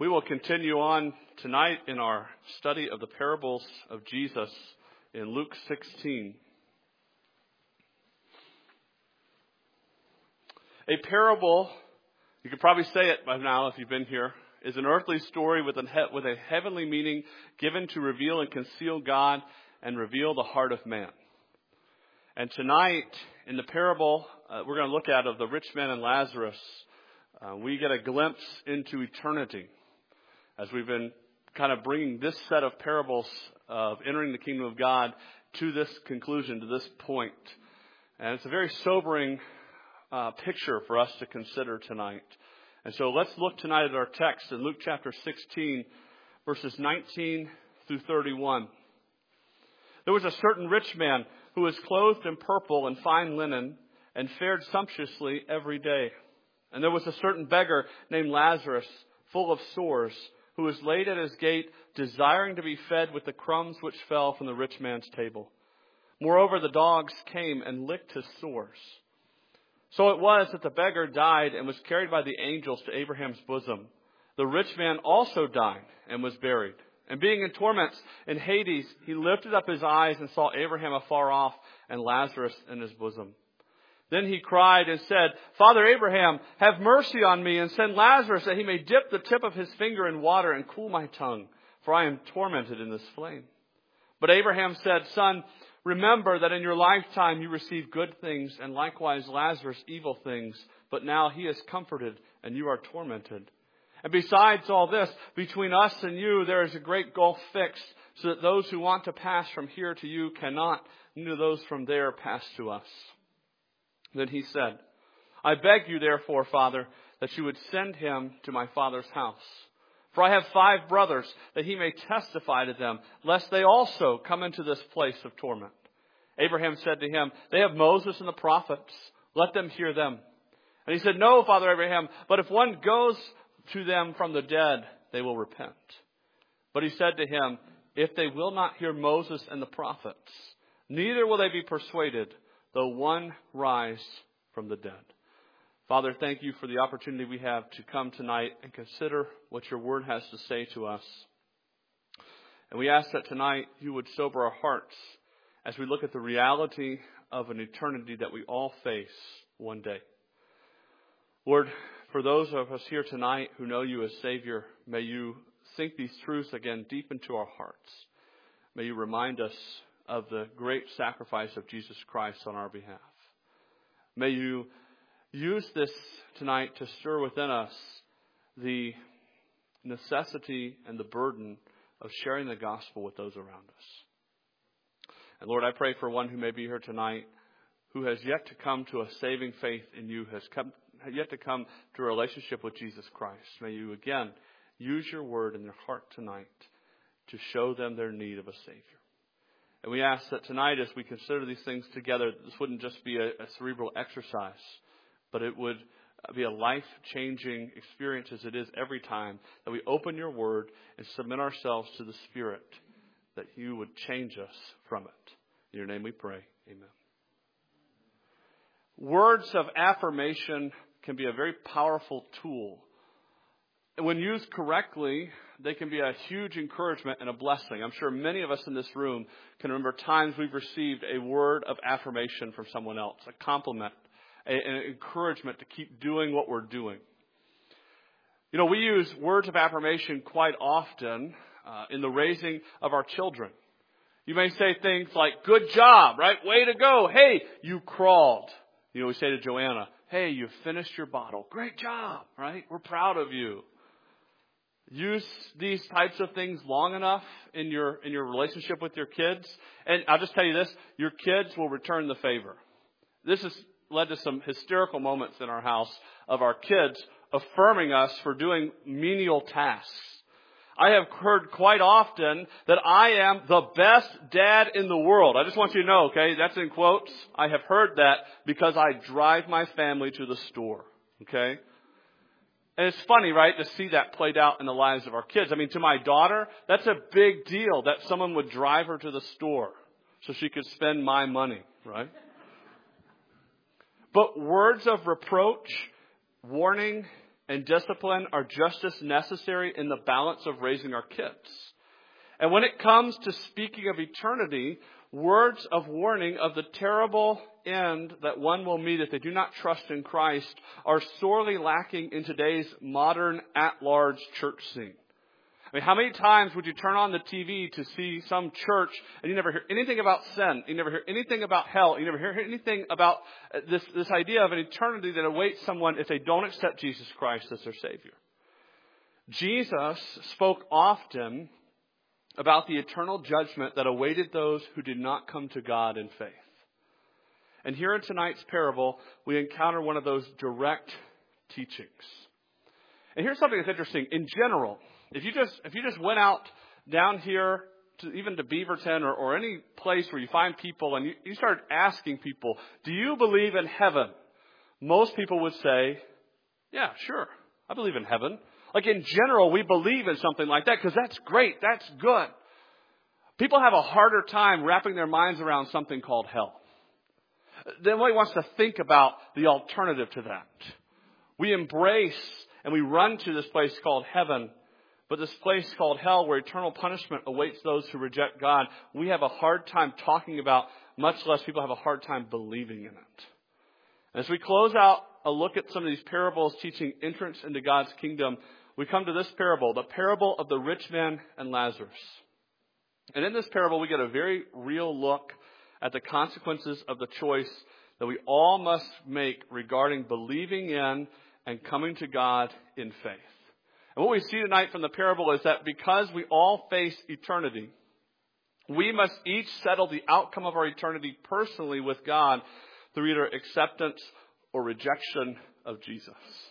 We will continue on tonight in our study of the parables of Jesus in Luke 16. A parable, you could probably say it by now if you've been here, is an earthly story with a heavenly meaning given to reveal and conceal God and reveal the heart of man. And tonight, in the parable we're going to look at of the rich man and Lazarus, we get a glimpse into eternity as we've been kind of bringing this set of parables of entering the kingdom of God to this conclusion, to this point. And it's a very sobering picture for us to consider tonight. And so let's look tonight at our text in Luke chapter 16, verses 19 through 31. There was a certain rich man who was clothed in purple and fine linen and fared sumptuously every day. And there was a certain beggar named Lazarus, full of sores, who was laid at his gate, desiring to be fed with the crumbs which fell from the rich man's table. Moreover, the dogs came and licked his sores. So it was that the beggar died and was carried by the angels to Abraham's bosom. The rich man also died and was buried. And being in torments in Hades, he lifted up his eyes and saw Abraham afar off and Lazarus in his bosom. Then he cried and said, Father Abraham, have mercy on me and send Lazarus that he may dip the tip of his finger in water and cool my tongue, for I am tormented in this flame. But Abraham said, Son, remember that in your lifetime you received good things, and likewise Lazarus evil things, but now he is comforted and you are tormented. And besides all this, between us and you there is a great gulf fixed, so that those who want to pass from here to you cannot, neither those from there pass to us. Then he said, I beg you therefore, Father, that you would send him to my father's house. For I have 5 brothers, that he may testify to them, lest they also come into this place of torment. Abraham said to him, They have Moses and the prophets. Let them hear them. And he said, No, Father Abraham, but if one goes to them from the dead, they will repent. But he said to him, If they will not hear Moses and the prophets, neither will they be persuaded, though one rise from the dead. Father, thank you for the opportunity we have to come tonight and consider what your word has to say to us. And we ask that tonight you would sober our hearts as we look at the reality of an eternity that we all face one day. Lord, for those of us here tonight who know you as Savior, may you sink these truths again deep into our hearts. May you remind us of the great sacrifice of Jesus Christ on our behalf. May you use this tonight to stir within us the necessity and the burden of sharing the gospel with those around us. And Lord, I pray for one who may be here tonight who has yet to come to a saving faith in you, has yet to come to a relationship with Jesus Christ. May you again use your word in their heart tonight to show them their need of a Savior. And we ask that tonight, as we consider these things together, this wouldn't just be a cerebral exercise, but it would be a life-changing experience as it is every time that we open your word and submit ourselves to the Spirit, that you would change us from it. In your name we pray. Amen. Words of affirmation can be a very powerful tool. And when used correctly, they can be a huge encouragement and a blessing. I'm sure many of us in this room can remember times we've received a word of affirmation from someone else, a compliment, an encouragement to keep doing what we're doing. You know, we use words of affirmation quite often in the raising of our children. You may say things like, good job, right? Way to go. Hey, you crawled. You know, we say to Joanna, hey, you finished your bottle. Great job, right? We're proud of you. Use these types of things long enough in your relationship with your kids. And I'll just tell you this, your kids will return the favor. This has led to some hysterical moments in our house of our kids affirming us for doing menial tasks. I have heard quite often that I am the best dad in the world. I just want you to know, okay, that's in quotes. I have heard that because I drive my family to the store, okay? And it's funny, right, to see that played out in the lives of our kids. I mean, to my daughter, that's a big deal that someone would drive her to the store so she could spend my money, right? But words of reproach, warning, and discipline are just as necessary in the balance of raising our kids. And when it comes to speaking of eternity, words of warning of the terrible end that one will meet if they do not trust in Christ are sorely lacking in today's modern at-large church scene. I mean, how many times would you turn on the TV to see some church and you never hear anything about sin? You never hear anything about hell. You never hear anything about this idea of an eternity that awaits someone if they don't accept Jesus Christ as their Savior. Jesus spoke often about the eternal judgment that awaited those who did not come to God in faith. And here in tonight's parable, we encounter one of those direct teachings. And here's something that's interesting. In general, if you just went out down here to even to Beaverton or any place where you find people and you started asking people, do you believe in heaven? Most people would say, yeah, sure, I believe in heaven. Like in general, we believe in something like that because that's great, that's good. People have a harder time wrapping their minds around something called hell. Nobody wants to think about the alternative to that. We embrace and we run to this place called heaven. But this place called hell, where eternal punishment awaits those who reject God, we have a hard time talking about, much less people have a hard time believing in it. As we close out a look at some of these parables teaching entrance into God's kingdom, we come to this parable, the parable of the rich man and Lazarus. And in this parable, we get a very real look at the consequences of the choice that we all must make regarding believing in and coming to God in faith. And what we see tonight from the parable is that because we all face eternity, we must each settle the outcome of our eternity personally with God through either acceptance or rejection of Jesus.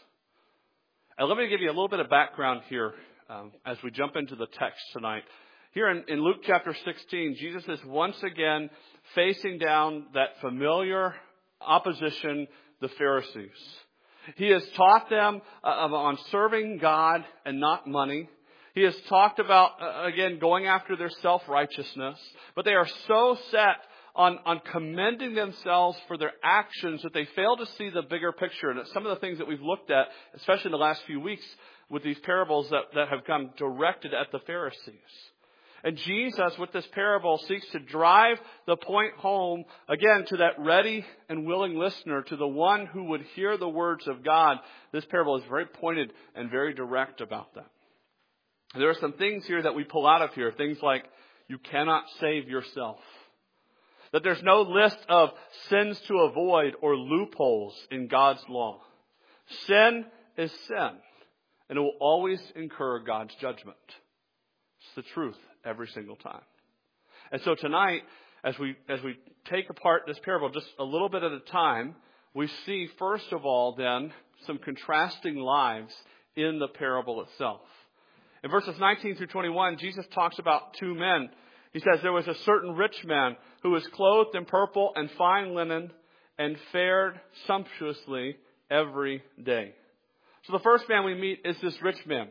And let me give you a little bit of background here as we jump into the text tonight. Here in Luke chapter 16, Jesus is once again facing down that familiar opposition, the Pharisees. He has taught them on serving God and not money. He has talked about, again, going after their self-righteousness. But they are so set on commending themselves for their actions that they fail to see the bigger picture. And it's some of the things that we've looked at, especially in the last few weeks, with these parables that have come directed at the Pharisees. And Jesus, with this parable, seeks to drive the point home, again, to that ready and willing listener, to the one who would hear the words of God. This parable is very pointed and very direct about that. There are some things here that we pull out of here. Things like, you cannot save yourself. That there's no list of sins to avoid or loopholes in God's law. Sin is sin, and it will always incur God's judgment. It's the truth every single time. And so tonight, as we take apart this parable just a little bit at a time, we see, first of all, then, some contrasting lives in the parable itself. In verses 19 through 21, Jesus talks about two men. He says, there was a certain rich man who was clothed in purple and fine linen and fared sumptuously every day. So the first man we meet is this rich man.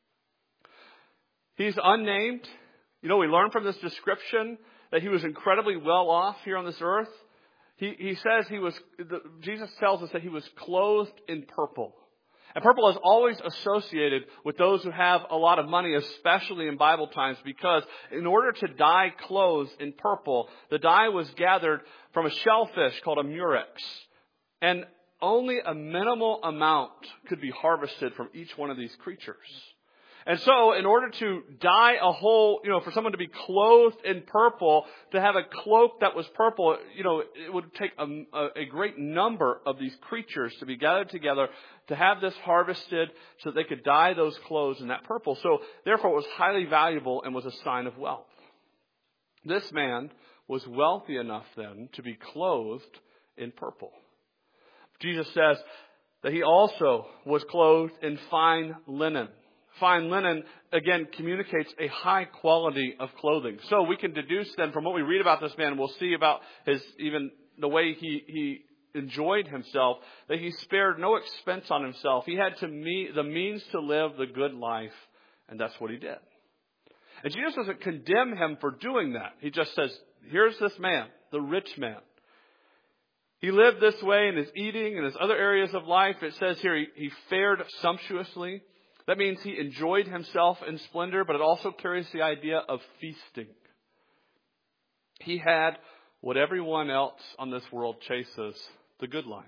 He's unnamed. You know, we learn from this description that he was incredibly well off here on this earth. He says Jesus tells us that he was clothed in purple. And purple is always associated with those who have a lot of money, especially in Bible times, because in order to dye clothes in purple, the dye was gathered from a shellfish called a murex. And only a minimal amount could be harvested from each one of these creatures. And so in order to dye a whole, for someone to be clothed in purple, to have a cloak that was purple, it would take a great number of these creatures to be gathered together to have this harvested so that they could dye those clothes in that purple. So therefore it was highly valuable and was a sign of wealth. This man was wealthy enough then to be clothed in purple. Jesus says that he also was clothed in fine linen. Fine linen, again, communicates a high quality of clothing. So we can deduce then from what we read about this man, we'll see about even the way he enjoyed himself, that he spared no expense on himself. He had the means to live the good life, and that's what he did. And Jesus doesn't condemn him for doing that. He just says, here's this man, the rich man. He lived this way in his eating and his other areas of life. It says here he fared sumptuously. That means he enjoyed himself in splendor, but it also carries the idea of feasting. He had what everyone else on this world chases, the good life.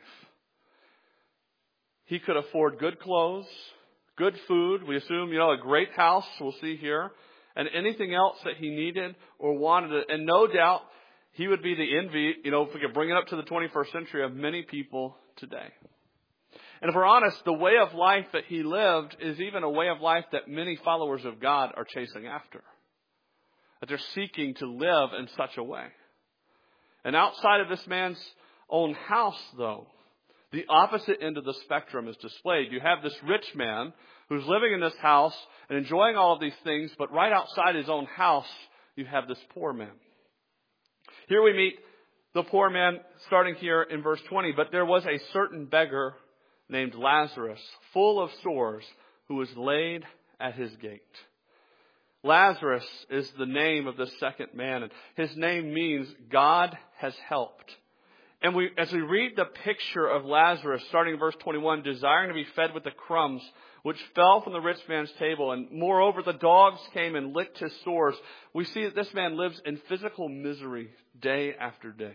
He could afford good clothes, good food. We assume, a great house, we'll see here, and anything else that he needed or wanted. And no doubt he would be the envy, if we could bring it up to the 21st century, of many people today. And if we're honest, the way of life that he lived is even a way of life that many followers of God are chasing after. That they're seeking to live in such a way. And outside of this man's own house, though, the opposite end of the spectrum is displayed. You have this rich man who's living in this house and enjoying all of these things, but right outside his own house, you have this poor man. Here we meet the poor man starting here in verse 20. But there was a certain beggar named Lazarus, full of sores, who was laid at his gate. Lazarus is the name of this second man, and his name means God has helped. And as we read the picture of Lazarus, starting in verse 21, desiring to be fed with the crumbs which fell from the rich man's table, and moreover the dogs came and licked his sores, we see that this man lives in physical misery day after day.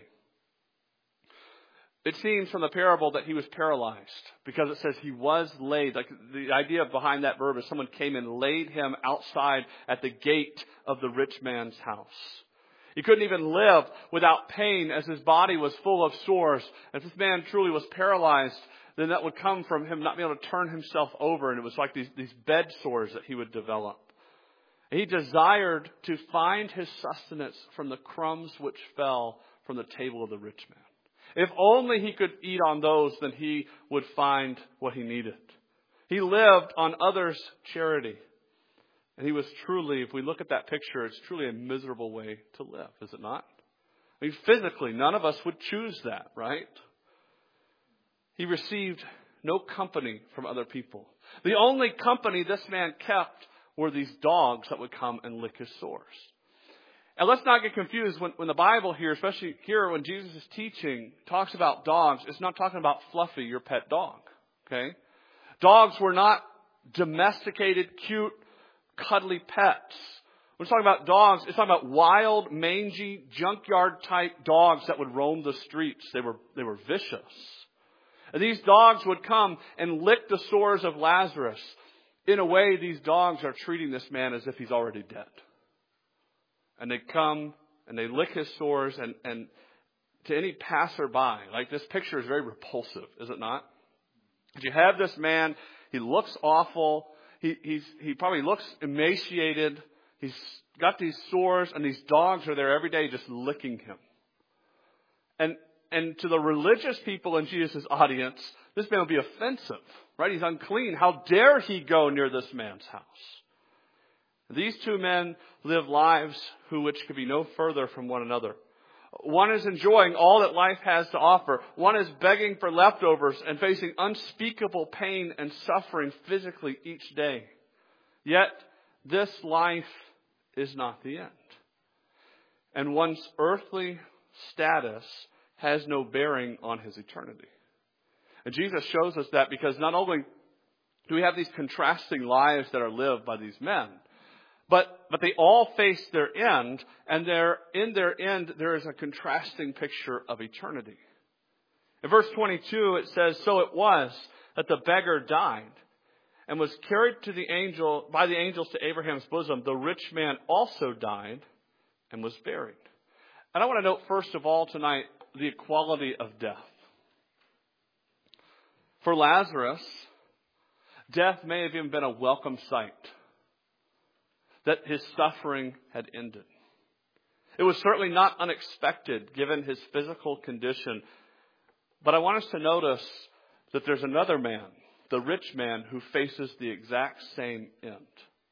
It seems from the parable that he was paralyzed, because it says he was laid. Like the idea behind that verb is someone came and laid him outside at the gate of the rich man's house. He couldn't even live without pain, as his body was full of sores. If this man truly was paralyzed, then that would come from him not being able to turn himself over. And it was like these bed sores that he would develop. He desired to find his sustenance from the crumbs which fell from the table of the rich man. If only he could eat on those, then he would find what he needed. He lived on others' charity. And he was truly, if we look at that picture, it's truly a miserable way to live, is it not? I mean, physically, none of us would choose that, right? He received no company from other people. The only company this man kept were these dogs that would come and lick his sores. And let's not get confused when the Bible here, especially here when Jesus is teaching, talks about dogs, it's not talking about Fluffy, your pet dog. Okay? Dogs were not domesticated, cute, cuddly pets. We're talking about dogs. It's talking about wild, mangy, junkyard type dogs that would roam the streets. They were vicious. And these dogs would come and lick the sores of Lazarus. In a way, these dogs are treating this man as if he's already dead. And they come and they lick his sores, and to any passerby, like this picture is very repulsive, is it not? But you have this man, he looks awful. He probably looks emaciated. He's got these sores, and these dogs are there every day just licking him. And to the religious people in Jesus' audience, this man would be offensive, right? He's unclean. How dare he go near this man's house? These two men live lives which could be no further from one another. One is enjoying all that life has to offer. One is begging for leftovers and facing unspeakable pain and suffering physically each day. Yet, this life is not the end. And one's earthly status has no bearing on his eternity. And Jesus shows us that because not only do we have these contrasting lives that are lived by these men, but they all face their end, and in their end there is a contrasting picture of eternity. In verse 22 it says, "So it was that the beggar died and was carried by the angels to Abraham's bosom. The rich man also died and was buried." And I want to note first of all tonight the equality of death. For Lazarus, death may have even been a welcome sight, that his suffering had ended. It was certainly not unexpected given his physical condition. But I want us to notice that there's another man, the rich man, who faces the exact same end.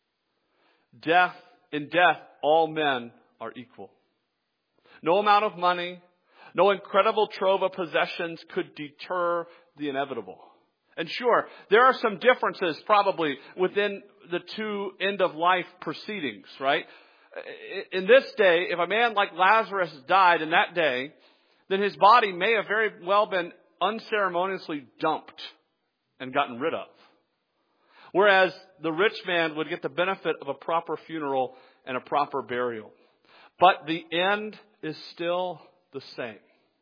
In death, all men are equal. No amount of money, no incredible trove of possessions could deter the inevitable. And sure, there are some differences probably within the two end-of-life proceedings, right? In this day, if a man like Lazarus died in that day, then his body may have very well been unceremoniously dumped and gotten rid of. Whereas the rich man would get the benefit of a proper funeral and a proper burial. But the end is still the same.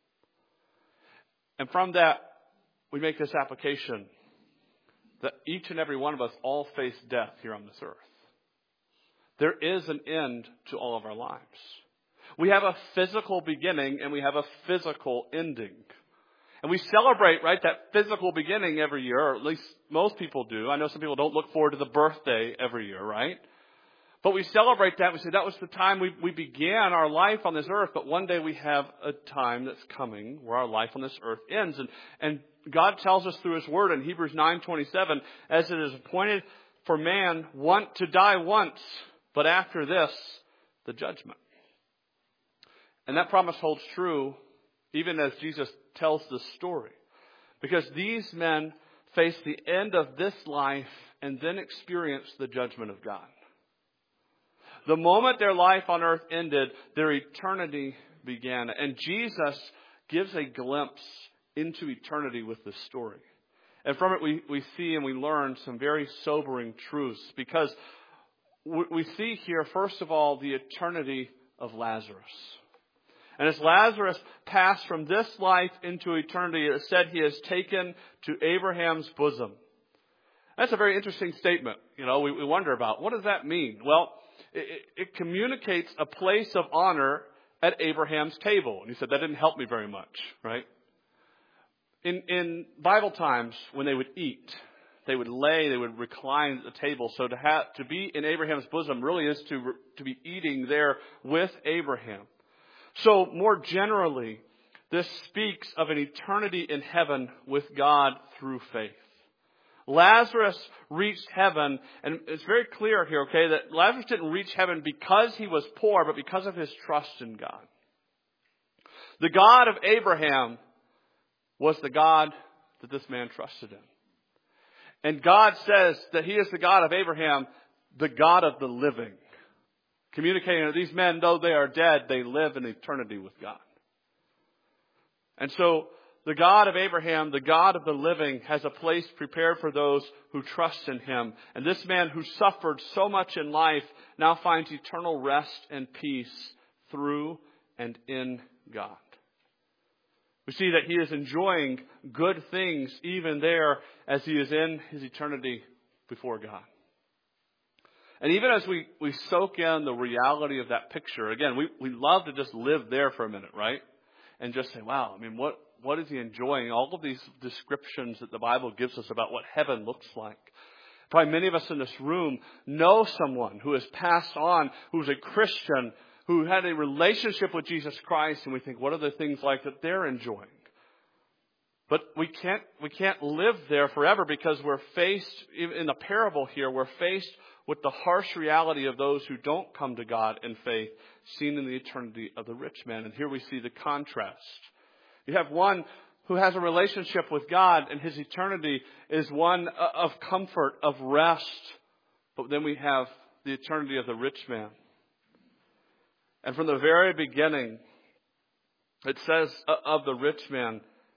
And from that, we make this application that each and every one of us all face death here on this earth. There is an end to all of our lives. We have a physical beginning and we have a physical ending. And we celebrate, right, that physical beginning every year, or at least most people do. I know some people don't look forward to the birthday every year, right? But we celebrate that. We say that was the time we began our life on this earth. But one day we have a time that's coming where our life on this earth ends. And God tells us through His Word in Hebrews 9:27, as it is appointed for man to die once, but after this, the judgment. And that promise holds true even as Jesus tells this story. Because these men face the end of this life and then experience the judgment of God. The moment their life on earth ended, their eternity began. And Jesus gives a glimpse into eternity with this story. And from it we see and we learn some very sobering truths. Because we see here, first of all, the eternity of Lazarus. And as Lazarus passed from this life into eternity, it said he is taken to Abraham's bosom. That's a very interesting statement. You know, we wonder about, what does that mean? Well, it communicates a place of honor at Abraham's table. And he said, that didn't help me very much, right? In Bible times, when they would eat, they would recline at the table. So to be in Abraham's bosom really is to be eating there with Abraham. So more generally, this speaks of an eternity in heaven with God through faith. Lazarus reached heaven, and it's very clear here, okay, that Lazarus didn't reach heaven because he was poor, but because of his trust in God. The God of Abraham was the God that this man trusted in. And God says that He is the God of Abraham, the God of the living. Communicating that these men, though they are dead, they live in eternity with God. And so the God of Abraham, the God of the living, has a place prepared for those who trust in Him. And this man who suffered so much in life now finds eternal rest and peace through and in God. We see that he is enjoying good things even there as he is in his eternity before God. And even as we soak in the reality of that picture, again, we love to just live there for a minute, right? And just say, wow, I mean, what is he enjoying? All of these descriptions that the Bible gives us about what heaven looks like. Probably many of us in this room know someone who has passed on, who's a Christian, who had a relationship with Jesus Christ, and we think, what are the things like that they're enjoying? But we can't live there forever, because we're faced, in the parable here, we're faced with the harsh reality of those who don't come to God in faith, seen in the eternity of the rich man. And here we see the contrast. You have one who has a relationship with God, and his eternity is one of comfort, of rest. But then we have the eternity of the rich man. And from the very beginning, it says of the rich man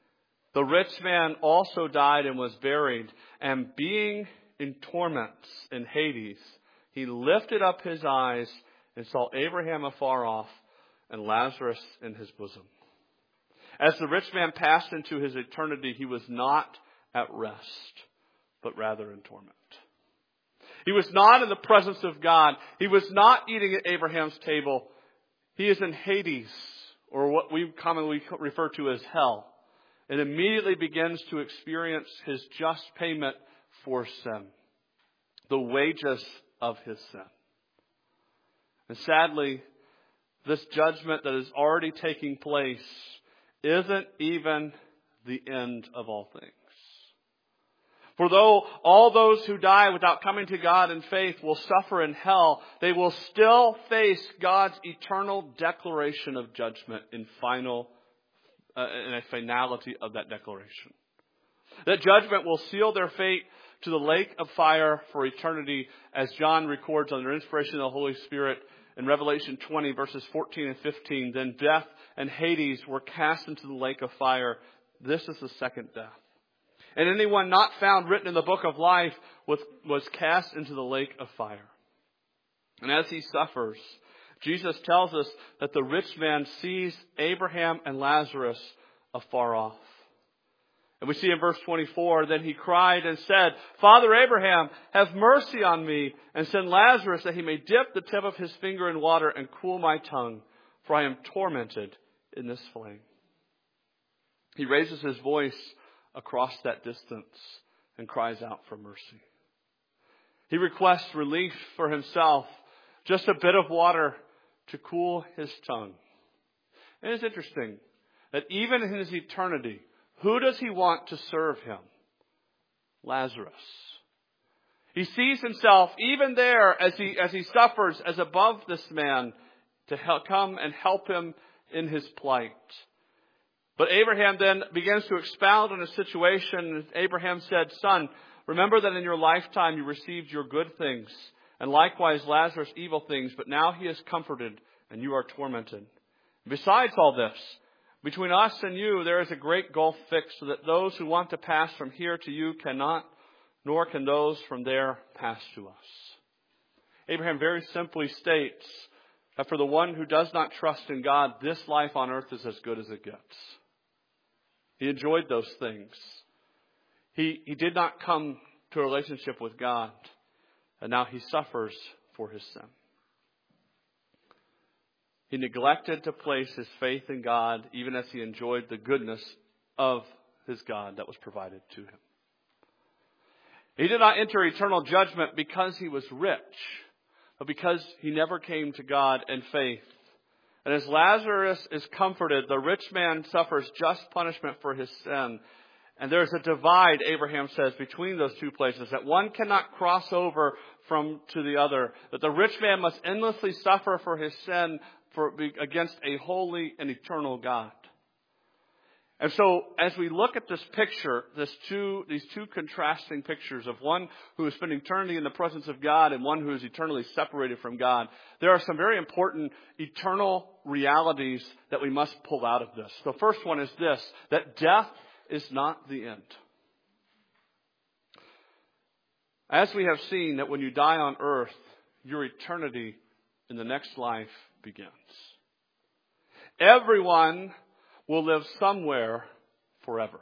also died and was buried, and being in torments in Hades, he lifted up his eyes and saw Abraham afar off and Lazarus in his bosom. As the rich man passed into his eternity, he was not at rest, but rather in torment. He was not in the presence of God. He was not eating at Abraham's table. He is in Hades, or what we commonly refer to as hell, and immediately begins to experience his just payment for sin, the wages of his sin. And sadly, this judgment that is already taking place isn't even the end of all things. For though all those who die without coming to God in faith will suffer in hell, they will still face God's eternal declaration of judgment in a finality of that declaration. That judgment will seal their fate to the lake of fire for eternity, as John records under inspiration of the Holy Spirit In Revelation 20, verses 14 and 15, then death and Hades were cast into the lake of fire. This is the second death. And anyone not found written in the book of life was cast into the lake of fire. And as he suffers, Jesus tells us that the rich man sees Abraham and Lazarus afar off. And we see in verse 24, then he cried and said, Father Abraham, have mercy on me, and send Lazarus that he may dip the tip of his finger in water and cool my tongue, for I am tormented in this flame. He raises his voice across that distance and cries out for mercy. He requests relief for himself, just a bit of water to cool his tongue. And it's interesting that even in his eternity, who does he want to serve him? Lazarus. He sees himself even there as he suffers as above this man to come and help him in his plight. But Abraham then begins to expound on a situation. Abraham said, Son, remember that in your lifetime you received your good things, and likewise Lazarus evil things, but now he is comforted and you are tormented. Besides all this, between us and you there is a great gulf fixed, so that those who want to pass from here to you cannot, nor can those from there pass to us. Abraham very simply states that for the one who does not trust in God, this life on earth is as good as it gets. He enjoyed those things. He did not come to a relationship with God, and now he suffers for his sin. He neglected to place his faith in God, even as he enjoyed the goodness of his God that was provided to him. He did not enter eternal judgment because he was rich, but because he never came to God in faith. And as Lazarus is comforted, the rich man suffers just punishment for his sin. And there's a divide, Abraham says, between those two places, that one cannot cross over from to the other, that the rich man must endlessly suffer for his sin against a holy and eternal God. And so, as we look at this picture, these two contrasting pictures of one who is spending eternity in the presence of God and one who is eternally separated from God, there are some very important eternal realities that we must pull out of this. The first one is this, that death is not the end. As we have seen, that when you die on earth, your eternity in the next life begins. Everyone will live somewhere forever.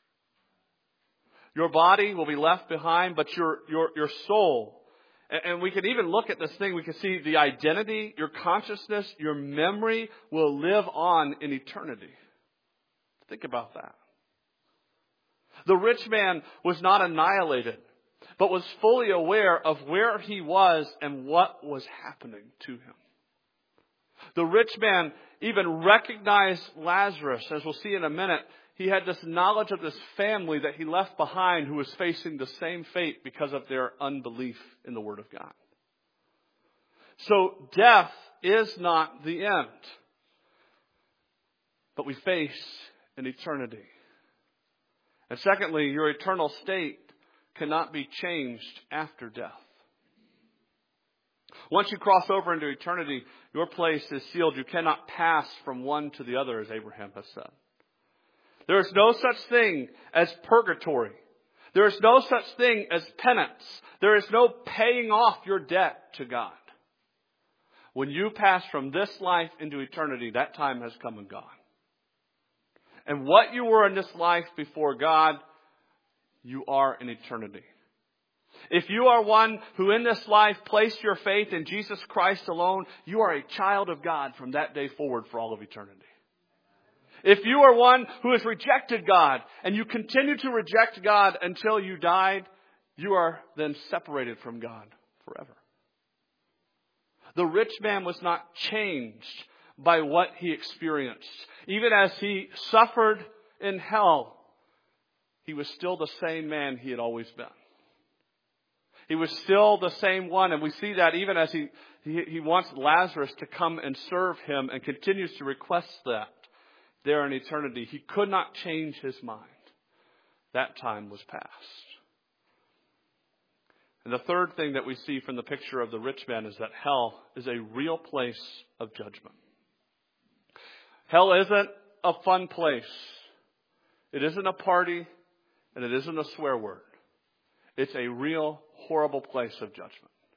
Your body will be left behind, but your soul, and we can even look at this thing, we can see the identity, your consciousness, your memory will live on in eternity. Think about that. The rich man was not annihilated, but was fully aware of where he was and what was happening to him. The rich man even recognized Lazarus. As we'll see in a minute, he had this knowledge of this family that he left behind who was facing the same fate because of their unbelief in the Word of God. So death is not the end, but we face an eternity. And secondly, your eternal state cannot be changed after death. Once you cross over into eternity, your place is sealed. You cannot pass from one to the other, as Abraham has said. There is no such thing as purgatory. There is no such thing as penance. There is no paying off your debt to God. When you pass from this life into eternity, that time has come and gone. And what you were in this life before God, you are in eternity. If you are one who in this life placed your faith in Jesus Christ alone, you are a child of God from that day forward for all of eternity. If you are one who has rejected God and you continue to reject God until you died, you are then separated from God forever. The rich man was not changed by what he experienced. Even as he suffered in hell, he was still the same man he had always been. He was still the same one, and we see that even as he wants Lazarus to come and serve him and continues to request that there in eternity. He could not change his mind. That time was past. And the third thing that we see from the picture of the rich man is that hell is a real place of judgment. Hell isn't a fun place. It isn't a party, and it isn't a swear word. It's a real, horrible place of judgment.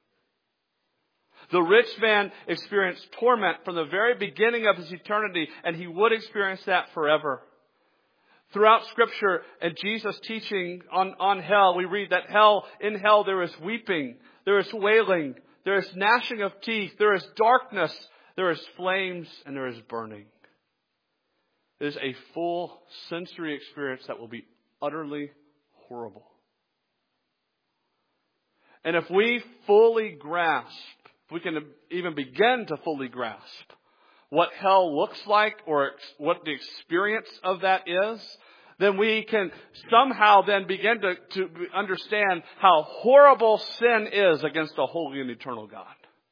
The rich man experienced torment from the very beginning of his eternity, and he would experience that forever. Throughout Scripture and Jesus' teaching on hell, we read that in hell there is weeping, there is wailing, there is gnashing of teeth, there is darkness, there is flames, and there is burning. It is a full sensory experience that will be utterly horrible. And if we fully grasp, if we can even begin to fully grasp what hell looks like or what the experience of that is, then we can somehow then begin to understand how horrible sin is against a holy and eternal God.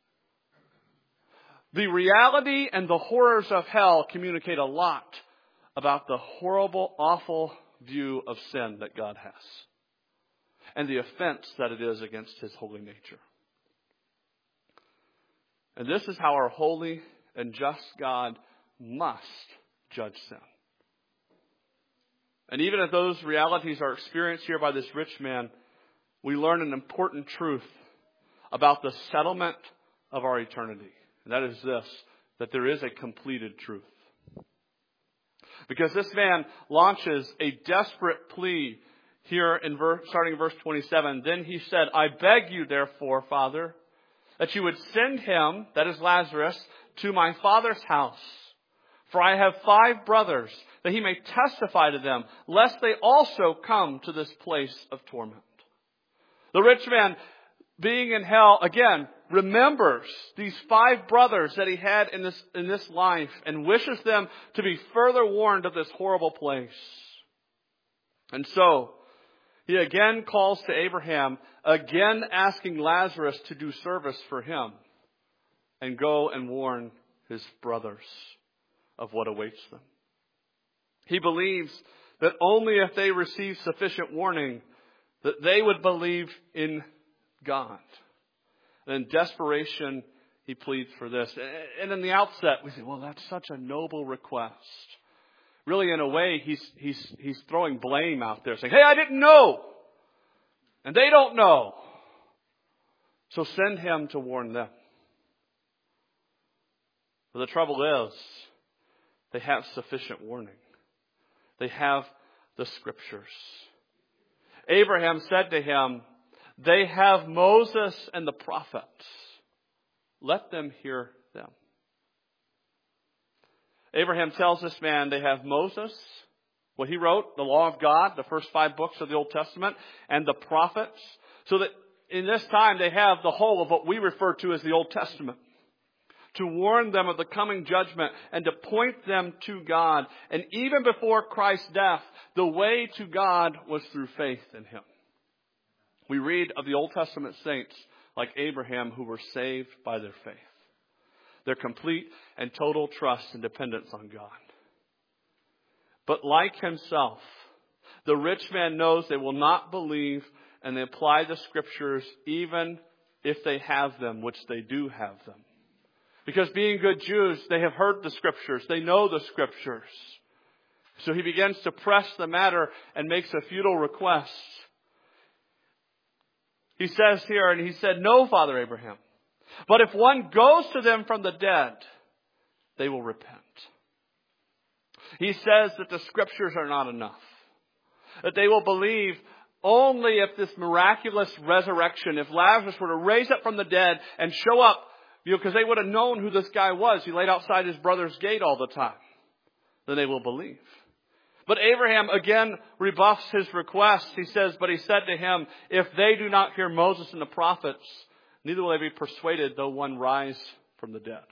The reality and the horrors of hell communicate a lot about the horrible, awful view of sin that God has and the offense that it is against His holy nature. And this is how our holy and just God must judge sin. And even if those realities are experienced here by this rich man, we learn an important truth about the settlement of our eternity. And that is this, that there is a completed truth. Because this man launches a desperate plea here in starting in verse 27. Then he said, I beg you, therefore, Father, that you would send him, that is Lazarus, to my father's house. For I have 5 brothers, that he may testify to them, lest they also come to this place of torment. The rich man, being in hell, again, remembers these 5 brothers that he had in this life and wishes them to be further warned of this horrible place. And so, he again calls to Abraham, again asking Lazarus to do service for him and go and warn his brothers of what awaits them. He believes that only if they receive sufficient warning that they would believe in God. And in desperation, he pleads for this. And in the outset, we say, well, that's such a noble request. Really, in a way, he's throwing blame out there, saying, hey, I didn't know. And they don't know. So send him to warn them. But the trouble is, they have sufficient warning. They have the Scriptures. Abraham said to him, they have Moses and the prophets. Let them hear them. Abraham tells this man they have Moses, what he wrote, the law of God, the first 5 books of the Old Testament, and the prophets. So that in this time they have the whole of what we refer to as the Old Testament. To warn them of the coming judgment and to point them to God. And even before Christ's death, the way to God was through faith in Him. We read of the Old Testament saints like Abraham who were saved by their faith. Their complete and total trust and dependence on God. But like himself, the rich man knows they will not believe and they apply the Scriptures even if they have them, which they do have them. Because being good Jews, they have heard the Scriptures. They know the Scriptures. So he begins to press the matter and makes a futile request. He says here, and he said, no, Father Abraham. But if one goes to them from the dead, they will repent. He says that the Scriptures are not enough. That they will believe only if this miraculous resurrection, if Lazarus were to raise up from the dead and show up, because they would have known who this guy was. He laid outside his brother's gate all the time. Then they will believe. But Abraham again rebuffs his request. He says, but he said to him, if they do not hear Moses and the prophets, neither will they be persuaded though one rise from the dead.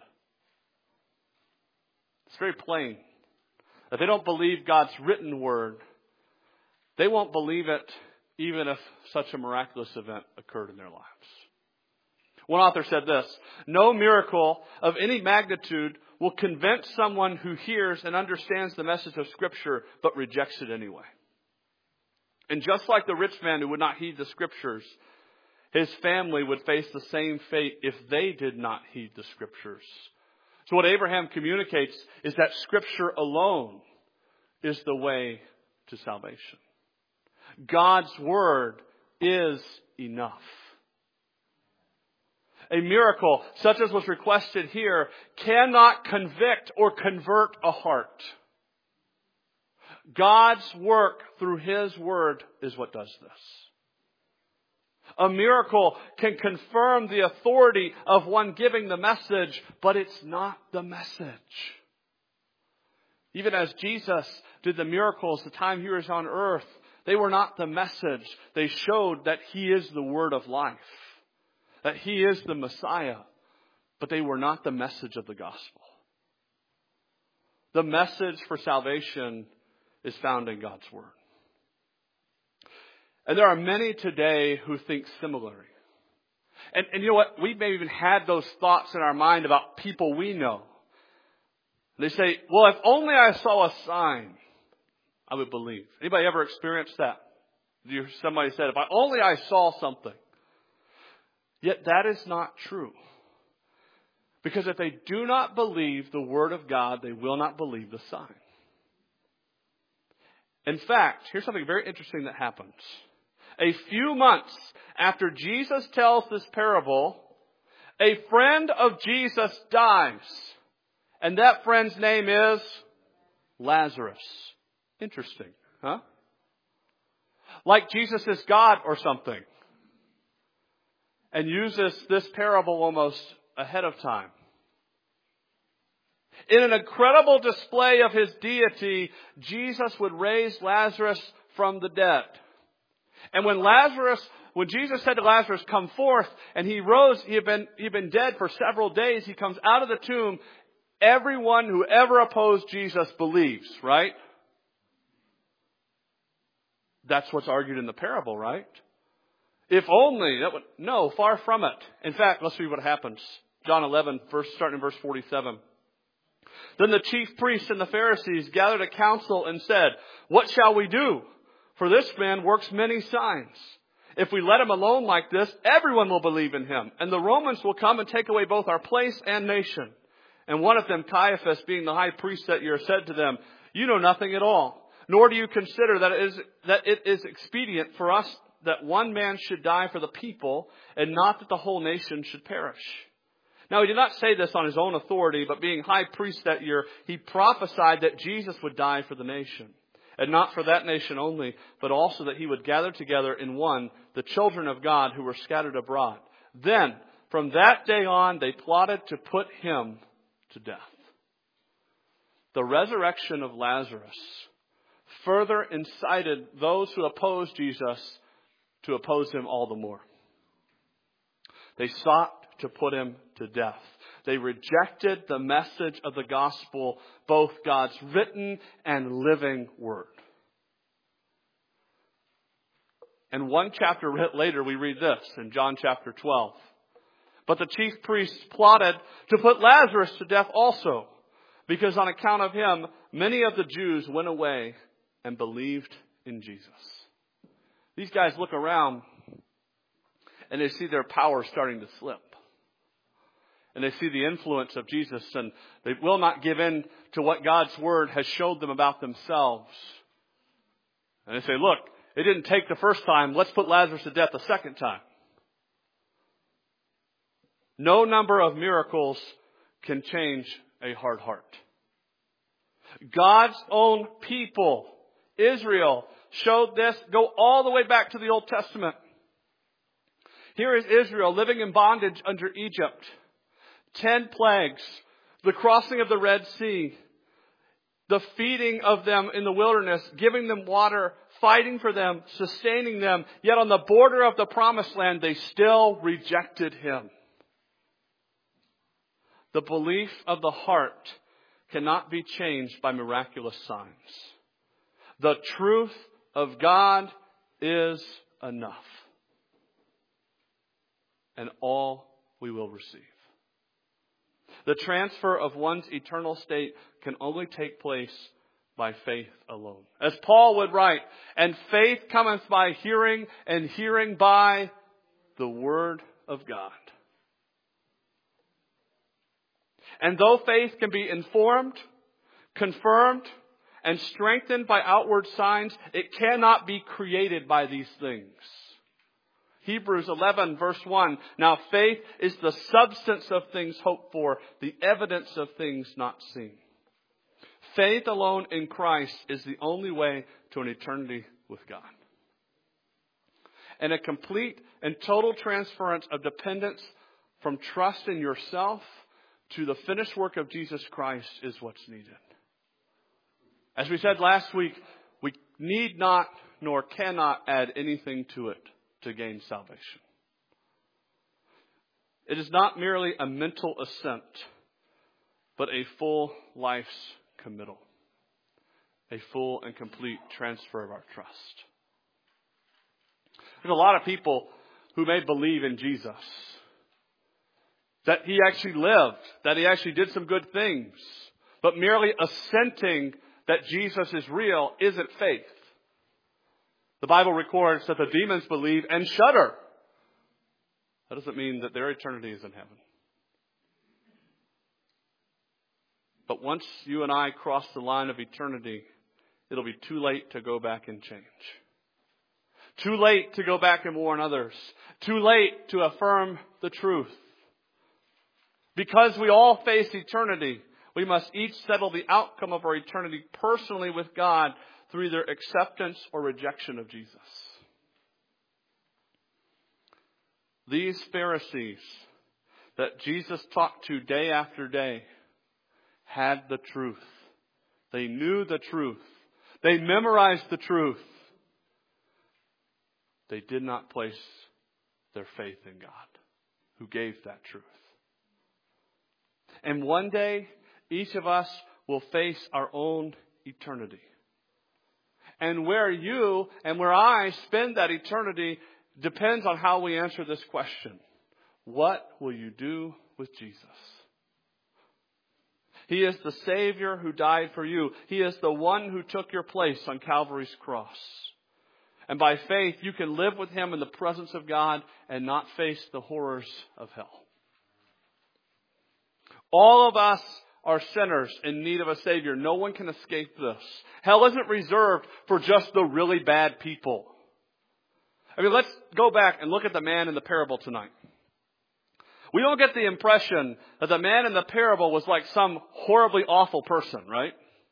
It's very plain. If they don't believe God's written word, they won't believe it even if such a miraculous event occurred in their lives. One author said this, no miracle of any magnitude will convince someone who hears and understands the message of Scripture but rejects it anyway. And just like the rich man who would not heed the Scriptures, His family would face the same fate if they did not heed the Scriptures. So what Abraham communicates is that Scripture alone is the way to salvation. God's Word is enough. A miracle, such as was requested here, cannot convict or convert a heart. God's work through His Word is what does this. A miracle can confirm the authority of one giving the message, but it's not the message. Even as Jesus did the miracles the time He was on earth, they were not the message. They showed that He is the Word of life, that He is the Messiah, but they were not the message of the gospel. The message for salvation is found in God's Word. And there are many today who think similarly. And you know what? We've maybe even had those thoughts in our mind about people we know. They say, well, if only I saw a sign, I would believe. Anybody ever experienced that? Somebody said, if only I saw something. Yet that is not true. Because if they do not believe the Word of God, they will not believe the sign. In fact, here's something very interesting that happens. A few months after Jesus tells this parable, a friend of Jesus dies. And that friend's name is Lazarus. Interesting, huh? Like Jesus is God or something. And uses this parable almost ahead of time. In an incredible display of His deity, Jesus would raise Lazarus from the dead. And when Jesus said to Lazarus, come forth, and he rose, he had been dead for several days, he comes out of the tomb, everyone who ever opposed Jesus believes, right? That's what's argued in the parable, right? If only, no, far from it. In fact, let's read what happens. John 11, starting in verse 47. Then the chief priests and the Pharisees gathered a council and said, what shall we do? For this man works many signs. If we let him alone like this, everyone will believe in him. And the Romans will come and take away both our place and nation. And one of them, Caiaphas, being the high priest that year, said to them, you know nothing at all, nor do you consider that it is expedient for us that one man should die for the people, and not that the whole nation should perish. Now, he did not say this on his own authority, but being high priest that year, he prophesied that Jesus would die for the nation. And not for that nation only, but also that He would gather together in one the children of God who were scattered abroad. Then, from that day on, they plotted to put Him to death. The resurrection of Lazarus further incited those who opposed Jesus to oppose Him all the more. They sought to put Him to death. They rejected the message of the gospel, both God's written and living Word. And one chapter later, we read this in John chapter 12. But the chief priests plotted to put Lazarus to death also, because on account of him, many of the Jews went away and believed in Jesus. These guys look around and they see their power starting to slip. And they see the influence of Jesus, and they will not give in to what God's Word has showed them about themselves. And they say, look, it didn't take the first time. Let's put Lazarus to death the second time. No number of miracles can change a hard heart. God's own people, Israel, showed this. Go all the way back to the Old Testament. Here is Israel living in bondage under Egypt. 10 plagues, the crossing of the Red Sea, the feeding of them in the wilderness, giving them water, fighting for them, sustaining them. Yet on the border of the promised land, they still rejected Him. The belief of the heart cannot be changed by miraculous signs. The truth of God is enough. And all we will receive. The transfer of one's eternal state can only take place by faith alone. As Paul would write, and faith cometh by hearing, and hearing by the Word of God. And though faith can be informed, confirmed, and strengthened by outward signs, it cannot be created by these things. Hebrews 11 verse 1, now faith is the substance of things hoped for, the evidence of things not seen. Faith alone in Christ is the only way to an eternity with God. And a complete and total transference of dependence from trust in yourself to the finished work of Jesus Christ is what's needed. As we said last week, we need not nor cannot add anything to it to gain salvation. It is not merely a mental assent, but a full life's committal. A full and complete transfer of our trust. There's a lot of people who may believe in Jesus. That He actually lived. That He actually did some good things. But merely assenting that Jesus is real isn't faith. The Bible records that the demons believe and shudder. That doesn't mean that their eternity is in heaven. But once you and I cross the line of eternity, it'll be too late to go back and change. Too late to go back and warn others. Too late to affirm the truth. Because we all face eternity, we must each settle the outcome of our eternity personally with God through either acceptance or rejection of Jesus. These Pharisees that Jesus talked to day after day had the truth. They knew the truth. They memorized the truth. They did not place their faith in God, who gave that truth. And one day, each of us will face our own eternity. And where you and where I spend that eternity depends on how we answer this question. What will you do with Jesus? He is the Savior who died for you. He is the one who took your place on Calvary's cross. And by faith, you can live with Him in the presence of God and not face the horrors of hell. All of us are sinners in need of a Savior. No one can escape this. Hell isn't reserved for just the really bad people. I mean, let's go back and look at the man in the parable tonight. We don't get the impression that the man in the parable was like some horribly awful person, right?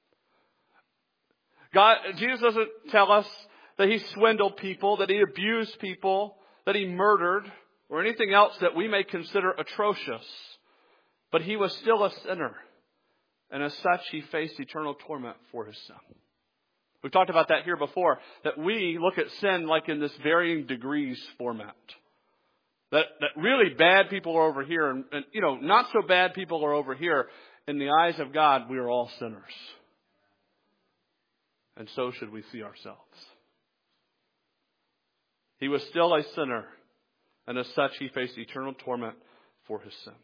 Jesus doesn't tell us that he swindled people, that he abused people, that he murdered, or anything else that we may consider atrocious. But he was still a sinner. And as such, he faced eternal torment for his sin. We've talked about that here before, that we look at sin like in this varying degrees format. That really bad people are over here, and not so bad people are over here. In the eyes of God, we are all sinners. And so should we see ourselves. He was still a sinner, and as such, he faced eternal torment for his sin.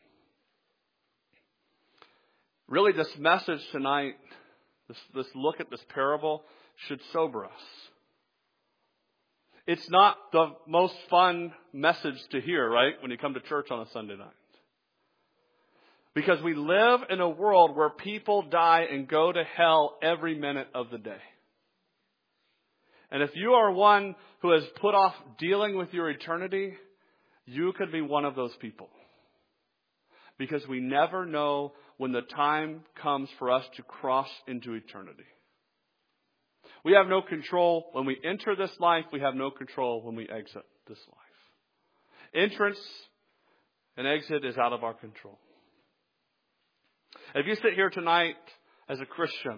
Really, this message tonight, this look at this parable, should sober us. It's not the most fun message to hear, right, when you come to church on a Sunday night. Because we live in a world where people die and go to hell every minute of the day. And if you are one who has put off dealing with your eternity, you could be one of those people. Because we never know when the time comes for us to cross into eternity. We have no control when we enter this life. We have no control when we exit this life. Entrance and exit is out of our control. If you sit here tonight as a Christian,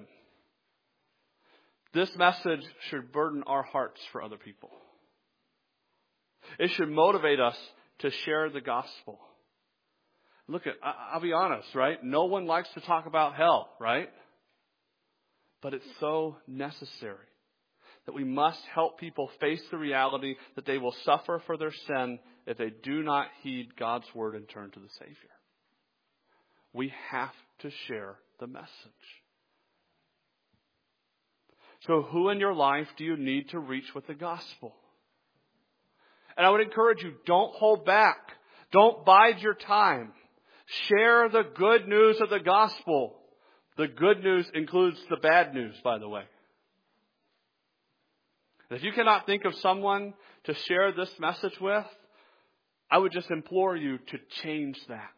this message should burden our hearts for other people. It should motivate us to share the gospel. Look, I'll be honest, right? No one likes to talk about hell, right? But it's so necessary that we must help people face the reality that they will suffer for their sin if they do not heed God's word and turn to the Savior. We have to share the message. So who in your life do you need to reach with the gospel? And I would encourage you, don't hold back. Don't bide your time. Share the good news of the gospel. The good news includes the bad news, by the way. And if you cannot think of someone to share this message with, I would just implore you to change that.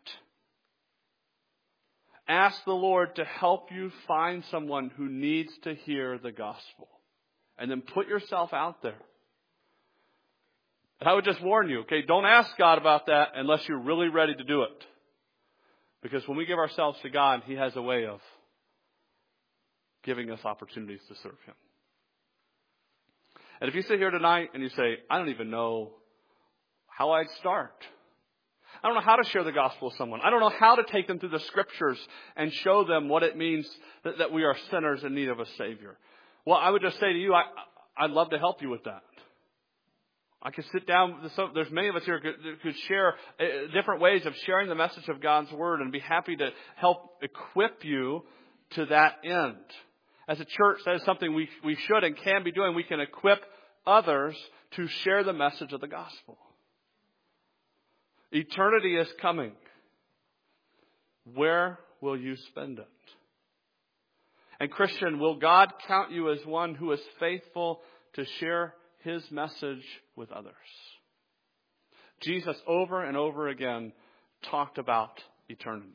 Ask the Lord to help you find someone who needs to hear the gospel. And then put yourself out there. And I would just warn you, okay, don't ask God about that unless you're really ready to do it. Because when we give ourselves to God, He has a way of giving us opportunities to serve Him. And if you sit here tonight and you say, I don't even know how I'd start. I don't know how to share the gospel with someone. I don't know how to take them through the scriptures and show them what it means that we are sinners in need of a Savior. Well, I would just say to you, I'd love to help you with that. I could sit down. There's many of us here who could share different ways of sharing the message of God's Word and be happy to help equip you to that end. As a church, that is something we should and can be doing. We can equip others to share the message of the gospel. Eternity is coming. Where will you spend it? And Christian, will God count you as one who is faithful to share His message with others? Jesus over and over again talked about eternity.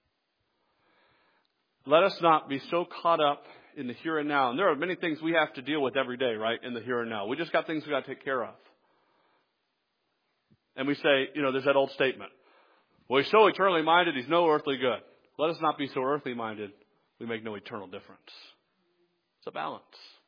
Let us not be so caught up in the here and now. And there are many things we have to deal with every day, right? In the here and now. We just got things we got to take care of. And we say, there's that old statement. Well, he's so eternally minded, he's no earthly good. Let us not be so earthly minded, we make no eternal difference. It's a balance.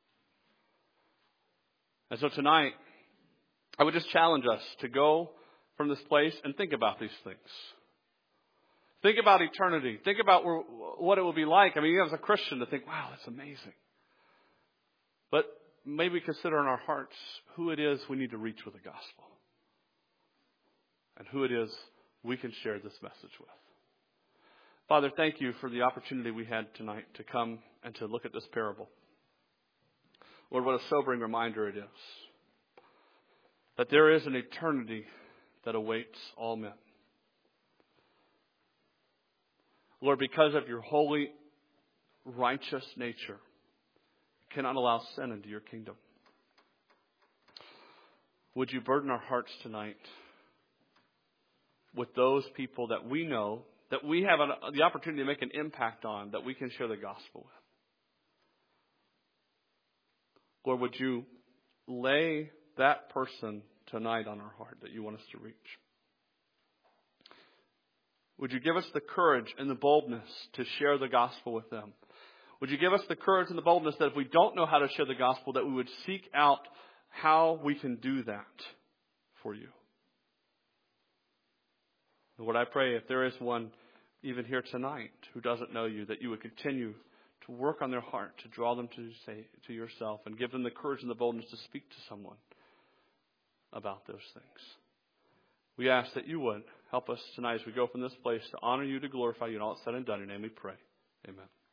And so tonight, I would just challenge us to go from this place and think about these things. Think about eternity. Think about what it will be like. I mean, as a Christian to think, wow, that's amazing. But maybe consider in our hearts who it is we need to reach with the gospel. And who it is we can share this message with. Father, thank you for the opportunity we had tonight to come and to look at this parable. Lord, what a sobering reminder it is. That there is an eternity that awaits all men. Lord, because of your holy, righteous nature, you cannot allow sin into your kingdom. Would you burden our hearts tonight with those people that we know, that we have the opportunity to make an impact on, that we can share the gospel with? Lord, would you lay that person tonight on our heart that you want us to reach? Would you give us the courage and the boldness to share the gospel with them? Would you give us the courage and the boldness that if we don't know how to share the gospel, that we would seek out how we can do that for you? Lord, I pray if there is one even here tonight who doesn't know you, that you would continue to work on their heart, to draw them to yourself and give them the courage and the boldness to speak to someone about those things. We ask that you would help us tonight as we go from this place to honor you, to glorify you, and all that's said and done. In your name we pray. Amen.